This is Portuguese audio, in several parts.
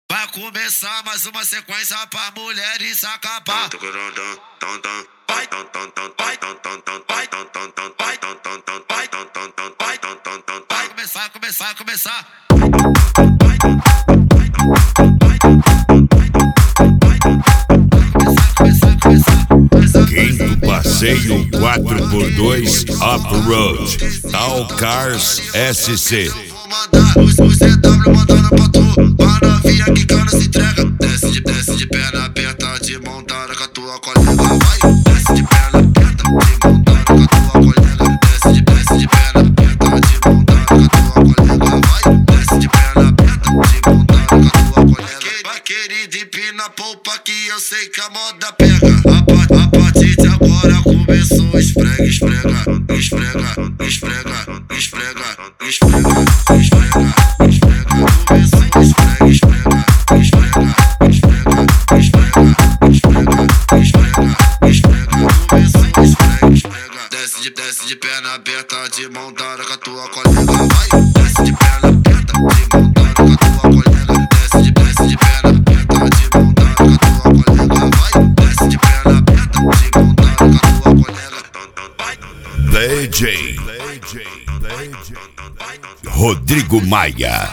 Vai começar mais uma sequência pra mulheres acabar. Vai começar. Quinto passeio 4x2 Off-Road All Cars SC. Vou mandar os CW mandando pra tu, pra novinha que não se entrega. Desce de perna aberta, de montada com a tua colega. Vai, desce de perna aberta, de montada com a tua colega. Desce de perna aberta, de montada com a tua colega. Vai, desce de perna aberta, de montada com a tua colega. Querida, empina a polpa que eu sei que a moda pega. A partir de agora começou esfrega. Começou esfrega. Desce de perna aberta, de montada com a tua colega. Vai, desce de perna aberta, de montada com a tua colega. Desce de perna aberta, de montada com a tua colega. Vai, desce de perna aberta, de montada com a tua colega. DJ Rodrigo Maia.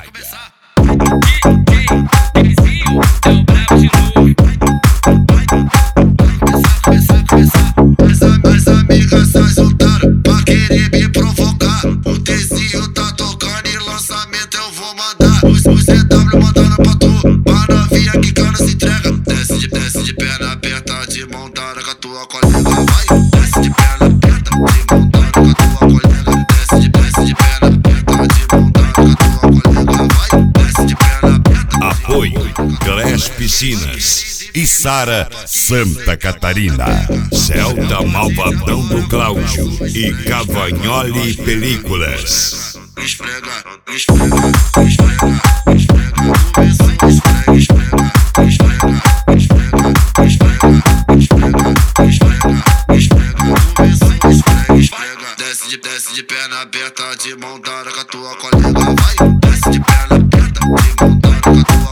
As amigas se juntaram pra querer me provocar. O Tezinho tá tocando e lançamento eu vou mandar. Os CW mandando pra tu, pra novinha que não se entrega. Desce de perna aberta, de montada com a tua colega. Vai, desce de perna aberta, de montada com a tua colega. Desce de perna aberta, de montada com a tua colega. Vai, desce de perna aberta. Apoio Glass Piscinas e Sara Santa Catarina, Celta Malvadão do Cláudio e Cavagnoli Películas. Esfrega. Começou esfrega. Desce de perna aberta, de montada com a tua colega. Vai, desce de perna aberta, de montada com a tua colega.